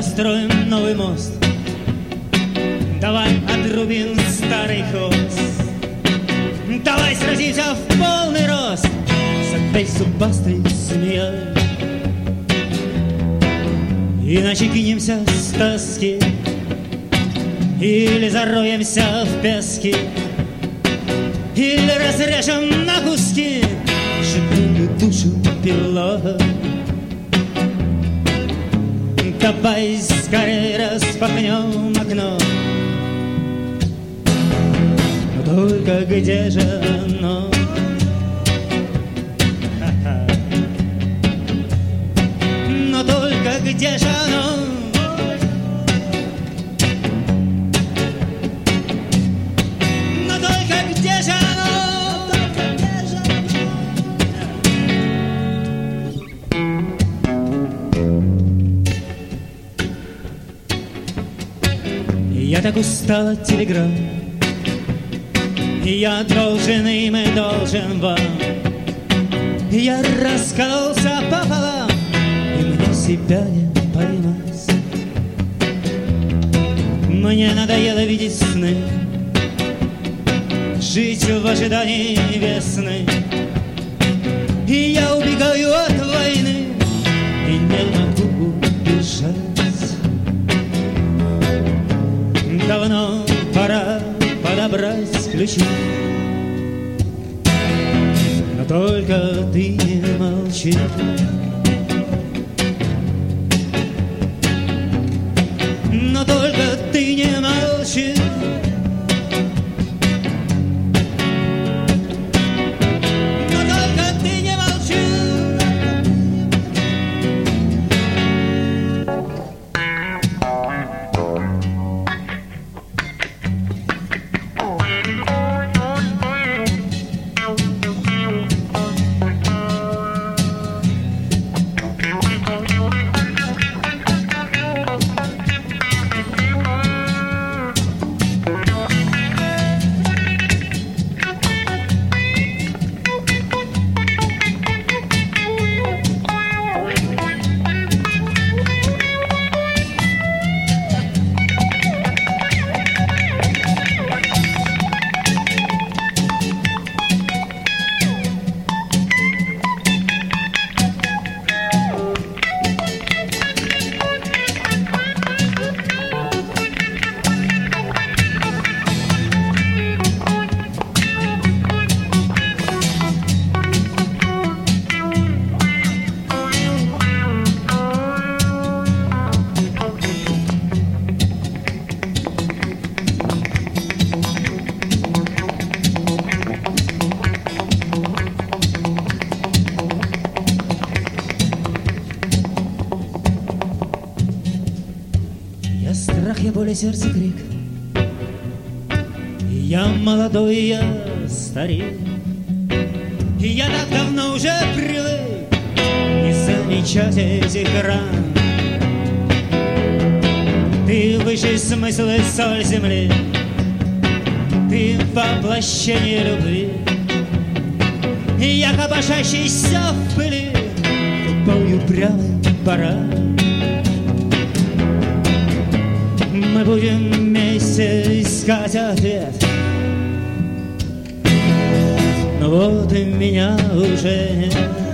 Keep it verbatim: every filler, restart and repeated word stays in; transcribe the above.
построим новый мост, давай отрубим старый хвост, давай сразимся в полный рост с этой зубастой змеей. Иначе кинемся с тоски или зароемся в песке, или разрежем на куски живую душу пилой. Давай скорее распахнем окно, но только где же оно? Но только где же оно? Но только где же оно? Только где же оно? Я так устал от телеграмм, я должен им и должен вам. Я раскололся пополам, и мне себя не поймать. Мне надоело видеть сны, жить в ожидании весны. И я убегаю от войны и не могу убежать. Давно пора подобрать ключи, но только ты не молчи. Но только ты не молчи. Но только ты не молчи. Страх, я боль, сердце крик. Я молодой, я старик. И я так давно уже привык не замечать этих ран. Ты высший смысл и соль земли, ты воплощение любви. И я копошащийся в пыли тупой упрямый баран. Мы будем вместе искать ответ, но вот и меня уже нет.